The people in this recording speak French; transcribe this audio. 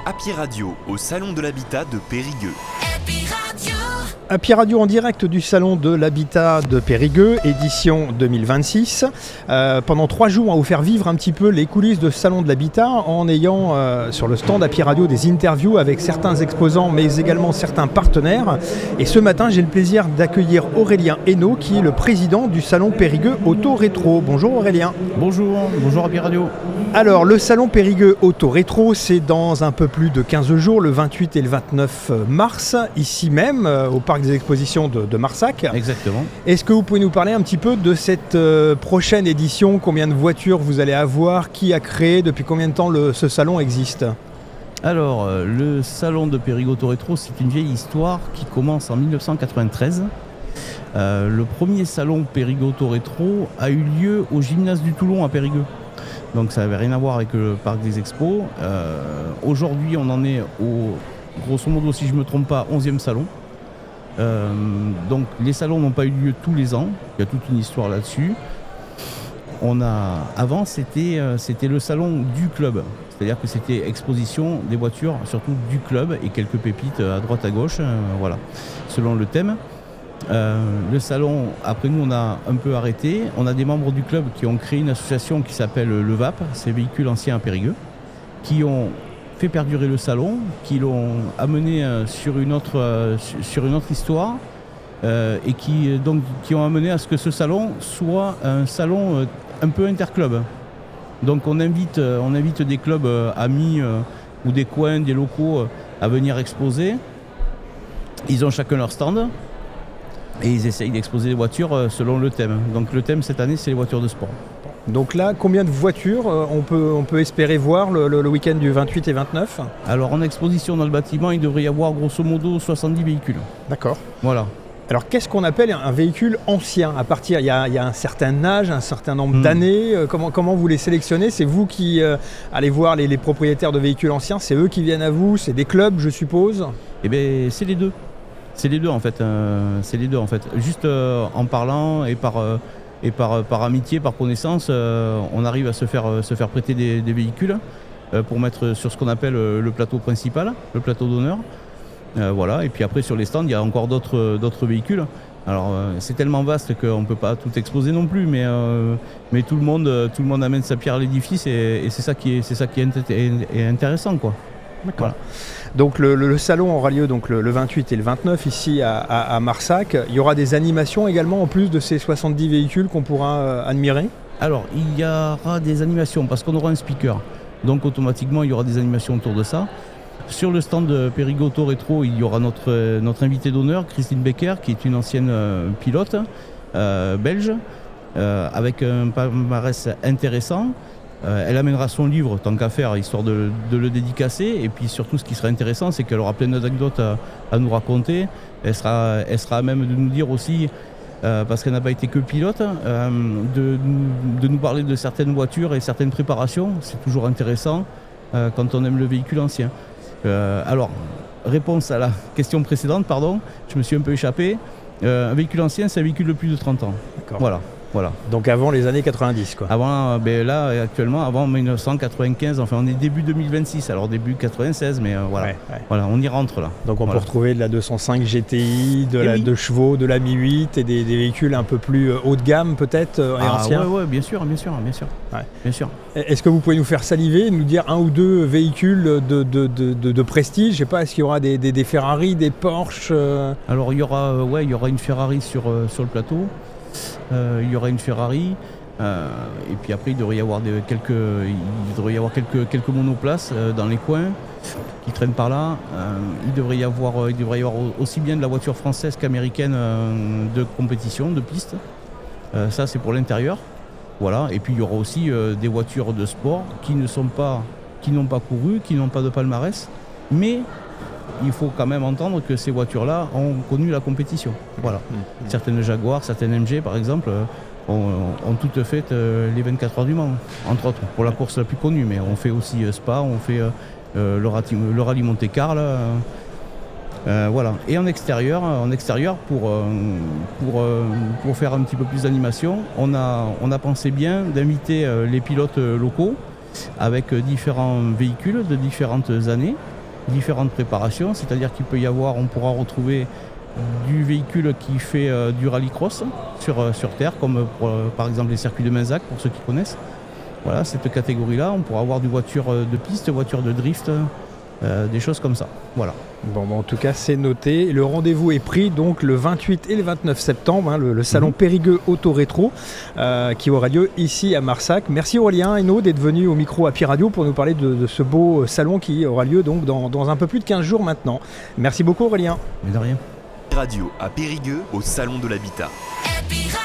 Happy Radio au Salon de l'Habitat de Périgueux. Happy Radio en direct du Salon de l'Habitat de Périgueux, édition 2026. Pendant 3 jours, on va vous faire vivre un petit peu les coulisses de ce Salon de l'Habitat en ayant sur le stand Happy Radio des interviews avec certains exposants mais également certains partenaires. Et ce matin, j'ai le plaisir d'accueillir Aurélien Hainaut qui est le président du Salon Périgueux Auto Rétro. Bonjour Aurélien. Bonjour Happy Radio. Alors le Salon Périgueux Auto Rétro, c'est dans un peu plus de 15 jours, le 28 et le 29 mars, ici même au Parc des Expositions de Marsac. Exactement. Est-ce que vous pouvez nous parler un petit peu de cette prochaine édition? Combien de voitures vous allez avoir? Qui a créé? Depuis combien de temps ce salon existe? Alors, le salon de Périgueux Auto Rétro, c'est une vieille histoire qui commence en 1993. Le premier salon Périgueux Auto Rétro a eu lieu au gymnase du Toulon à Périgueux. Donc ça n'avait rien à voir avec le parc des expos. Aujourd'hui, on en est au, grosso modo, si je ne me trompe pas, 11e salon. Donc les salons n'ont pas eu lieu tous les ans. Il y a toute une histoire là-dessus. Avant, c'était le salon du club. C'est-à-dire que c'était exposition des voitures, surtout du club, et quelques pépites à droite à gauche, voilà, selon le thème. Le salon, après nous, on a un peu arrêté. On a des membres du club qui ont créé une association qui s'appelle le VAP, c'est Véhicules Anciens à Périgueux, qui ont fait perdurer le salon, qui l'ont amené sur une autre histoire, et qui ont amené à ce que ce salon soit un salon un peu interclub. Donc on invite des clubs amis ou des coins, des locaux à venir exposer. Ils ont chacun leur stand et ils essayent d'exposer les voitures selon le thème. Donc le thème cette année, c'est les voitures de sport. Donc là, combien de voitures on peut espérer voir le week-end du 28 et 29 ? Alors en exposition dans le bâtiment, il devrait y avoir grosso modo 70 véhicules. D'accord. Voilà. Alors qu'est-ce qu'on appelle un véhicule ancien ? Il y a un certain âge, un certain nombre d'années. Comment vous les sélectionnez ? C'est vous qui allez voir les propriétaires de véhicules anciens ? C'est eux qui viennent à vous ? C'est des clubs, je suppose ? Eh bien, c'est les deux. C'est les deux en fait. Juste en parlant et par amitié, par connaissance, on arrive à se faire prêter des véhicules pour mettre sur ce qu'on appelle le plateau principal, le plateau d'honneur. Voilà. Et puis après sur les stands, il y a encore d'autres véhicules. Alors c'est tellement vaste qu'on ne peut pas tout exposer non plus, mais tout le monde amène sa pierre à l'édifice et c'est ça qui est intéressant, quoi. D'accord. Voilà. Donc le salon aura lieu donc le 28 et le 29 ici à Marsac. Il y aura des animations également en plus de ces 70 véhicules qu'on pourra admirer ? Alors il y aura des animations parce qu'on aura un speaker. Donc automatiquement il y aura des animations autour de ça. Sur le stand de Périgueux Auto Rétro, il y aura notre invitée d'honneur, Christine Becker, qui est une ancienne pilote belge, avec un palmarès intéressant. Elle amènera son livre, tant qu'à faire, histoire de le dédicacer. Et puis surtout, ce qui sera intéressant, c'est qu'elle aura plein d'anecdotes à nous raconter. Elle sera à même de nous dire aussi, parce qu'elle n'a pas été que pilote, de nous parler de certaines voitures et certaines préparations. C'est toujours intéressant quand on aime le véhicule ancien. Alors, réponse à la question précédente, pardon, je me suis un peu échappé. Un véhicule ancien, c'est un véhicule de plus de 30 ans. D'accord. Voilà. Donc avant les années 90, quoi. Actuellement, avant 1995, enfin on est début 2026, alors début 96, mais voilà. Voilà, on y rentre là. Donc on peut retrouver de la 205 GTI, de la 2 chevaux, de la Mi 8 et des véhicules un peu plus haut de gamme peut-être et anciens. Oui, bien sûr. Ouais. Bien sûr. Est-ce que vous pouvez nous faire saliver, nous dire un ou deux véhicules de prestige? Je sais pas, est-ce qu'il y aura des Ferrari, des Porsche Alors il y aura une Ferrari sur le plateau. Il y aura une Ferrari et puis après il devrait y avoir quelques monoplaces dans les coins qui traînent par là. Il devrait y avoir aussi bien de la voiture française qu'américaine de compétition, de piste. Ça c'est pour l'intérieur. Voilà. Et puis il y aura aussi des voitures de sport qui n'ont pas couru, qui n'ont pas de palmarès, mais il faut quand même entendre que ces voitures-là ont connu la compétition. Voilà. Certaines Jaguar, certaines MG par exemple, ont toutes fait les 24 heures du Mans, entre autres, pour la course la plus connue. Mais on fait aussi Spa, on fait le rallye Monte-Carlo. Voilà. Et en extérieur pour faire un petit peu plus d'animation, on a pensé bien d'inviter les pilotes locaux avec différents véhicules de différentes années différentes préparations, c'est-à-dire qu'il peut y avoir, on pourra retrouver du véhicule qui fait du rallycross sur terre, comme par exemple les circuits de Menzac, pour ceux qui connaissent. Voilà, cette catégorie-là, on pourra avoir des voitures de piste, voitures de drift, des choses comme ça. Voilà. Bon, en tout cas, c'est noté. Le rendez-vous est pris donc le 28 et le 29 septembre, le salon Périgueux Auto Rétro qui aura lieu ici à Marsac. Merci Aurélien Hainaut d'être venu au micro Happy Radio pour nous parler de ce beau salon qui aura lieu donc dans un peu plus de 15 jours maintenant. Merci beaucoup Aurélien. Mais de rien. Radio à Périgueux au Salon de l'Habitat.